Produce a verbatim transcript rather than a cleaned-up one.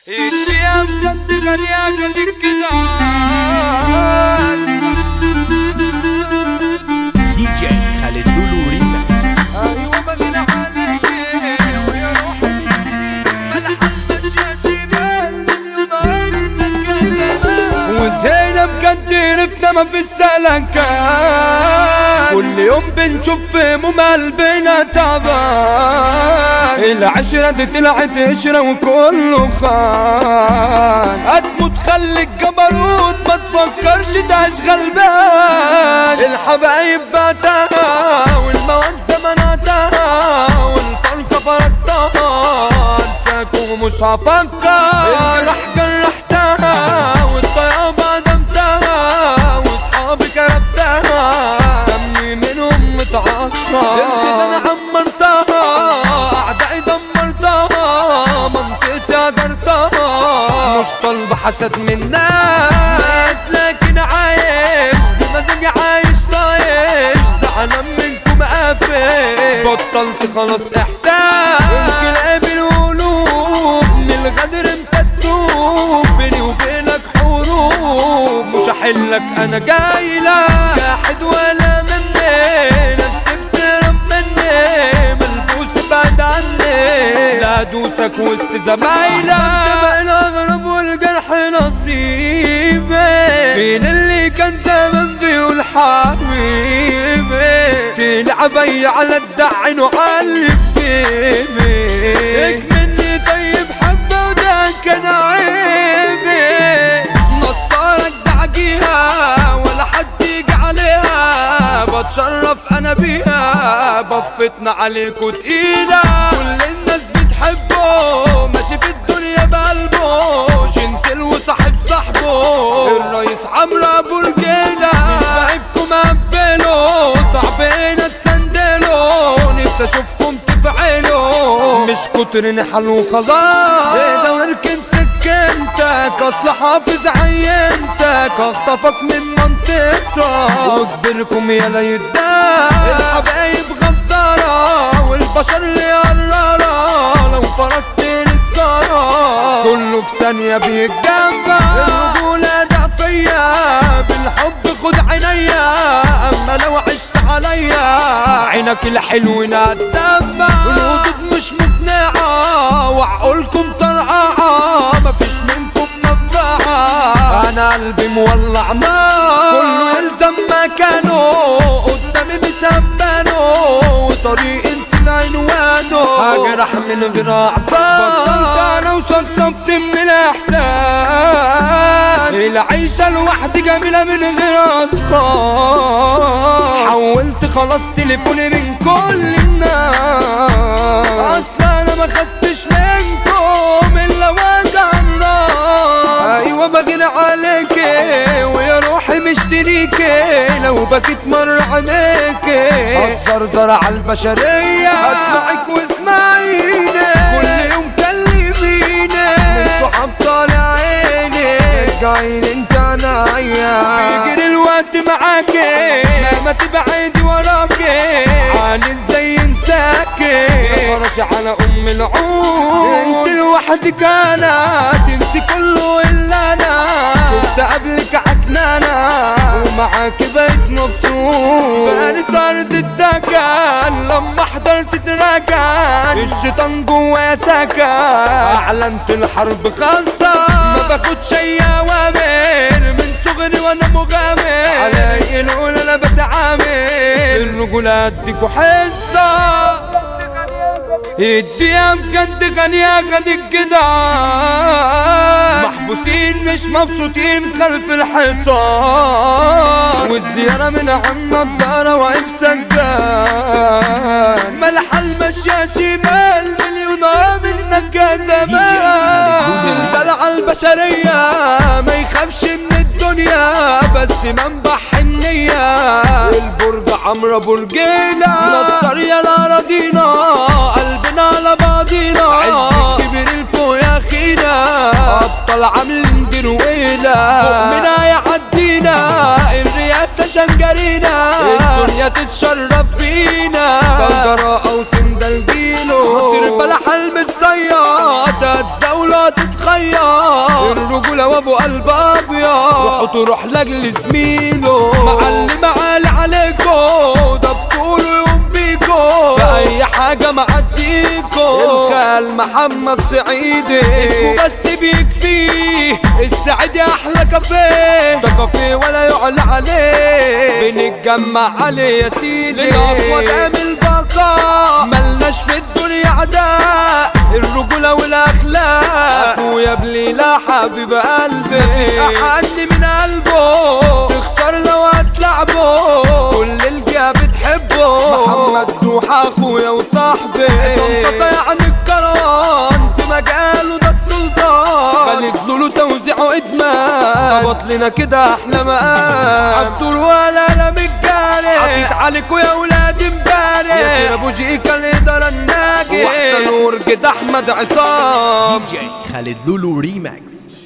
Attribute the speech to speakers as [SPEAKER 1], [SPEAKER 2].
[SPEAKER 1] الشيام قد غنيا قد الكدان
[SPEAKER 2] دي جي خالد لولو ريماكس.
[SPEAKER 1] ايوه بغنى عليك ويا روحي ملح المشاشيبان وزينب قد رفنا ما في السلكان كل يوم بنشوف ام قلبنا تعبان العشرة دي طلعت قشرة وكله خان هتموت خليك جبروت ما تفكرش تعيش غلبان الحبايب بعتها والمودة منعتها والفرقة فرقتها انساك ومش هفكر الجرح جرحتها والطيابة عدمتها واصحابي كرفتها دمي منهم متعصر الخزانة عمرتها اعدائي دمرتها منطقتي هجرتها مش طالبة حسد من ناس لكن عايش بمزاجي عايش طايش زعلان منكم قافل بطلت خلاص احساس ممكن اقابل قلوب من الغدر انت تدوب بيني وبينك حروب مش هحلك انا جايلك جاحد ولا مني نفسي بتهرب مني ملبوس بعد عني لا ادوسك وسط زمايلك شبه الاغرب والجرح نصيبي فين اللي كان زمان بيقول حبيبي تلعبي على الدعن وعلى الجيبي مني طيب حبه وده كان عيبي نصارك دعجيها ولا حد يجي عليها بتشرف انا بيها بفتنا عليكوا تقيلة كل الناس بتحبه ماشي في الدنيا بقلبه جنتل وصاحب صاحبه الرئيس عمرو ابو رجيلة صاحبكم قبله صعبين تسندله نفسي اشوفكم تفعلوا مش كتر نحل وخلاص اهدى واركن سكنتك اصل حافظ عينتك اخطفك من منطقتك واجبركم يلا يداك الحبايب غدارة والبشر اللي قرارة لو فرقت نسكارة كله في ثانية بيتجمع الرجولة ضعفية بالحب خد عينيا اما لو عشت عليا عينك الحلو ندمع الردود مش مقنعة وعقولكم طرقعة مفيش منكم منفعة انا قلبي مولع نار كله يلزم مكانه قدامي مش همبانه وطريق نسيت عنوانه هجرح من غير اعصاب بطلت انا وشطبت من الاحساس العيشة لوحدي جميلة من غير اصحاب حولت خلاص تليفوني من كل الناس اصلا انا ما خدتش منكم الا وجع الراس ايوه بجري عليكي ويا روحي مشتريكي لو بكيت مرة عينيكي هتزرزر على البشرية اسمعك واسمعيني كل يوم كلميني من صحاب طالع عيني رجعيني انت عنايا بيجري الوقت معاكي ما تبعدي وراكي عالي ازاي انساكي يا فرش على ام العود انت لوحدك انا تنسي كله الا انا شفت قبلك عكنانة ومعاكي بقيت مبسوط فارس ارض الدكان لما حضرت تراكن الشيطان جوايا سكن اعلنت الحرب خالصة ما باخدش اي اوامر من صغري وانا مغامر علي الاولى انا بتعامل الرجولة اديكوا حصة الدنيا بجد غنية خد الجدعان محبوسين مش مبسوطين خلف الحيطان والزيارة من عم نضارة واقف سجان ملح المشيا شمال مليونة منك يا زمان زلزال على البشرية ما يخافش من الدنيا بس منبع النية والبرج عمرو ابو رجيلة نصر يا الاراضينا قلبنا على بعضينا عز كبير الفوق يا اخينا ابطال عاملين درويلة فوق منا يعدينا الرئاسة شنجرينا الدنيا تتشرف بينا بلجراء وسندل جيلو مصير بلح المتصياد هتزاولوا لا تتخير، الرجولة وابو قلب ابيض، روحوا تروح لاجل زميله، معلم عالي عليكو ده بطوله يوم بيكو، في اي حاجة معديكو. الخال محمد سعيدي اسمه بس بيكفيه، السعيدي احلى كافيه، ده كافيه ولا يعلى عليه، بنتجمع عليه يا سيدي للأقوى تعمل بقاء، ملناش في الدنيا عداء، الرجولة والاخلاق، اخويا بليلة حبيب قلبي مفيش احن من قلبه، تخسر لو هتلعبه، كل الجا بتحبه، محمد دوحة اخويا وصاحبي، صمصة يعني الكران في مجاله ده السلطان، خالد لولو توزيعه ادمان، ظبط لنا كده احلى مقام، عبدور ولا لا مجاني، عطيت عليكوا يا ولاد امبارح، ياسر ابو جيكا الاداره الناجي، واحسن ورجة احمد عصام
[SPEAKER 2] دي جي خالد لولو ريماكس.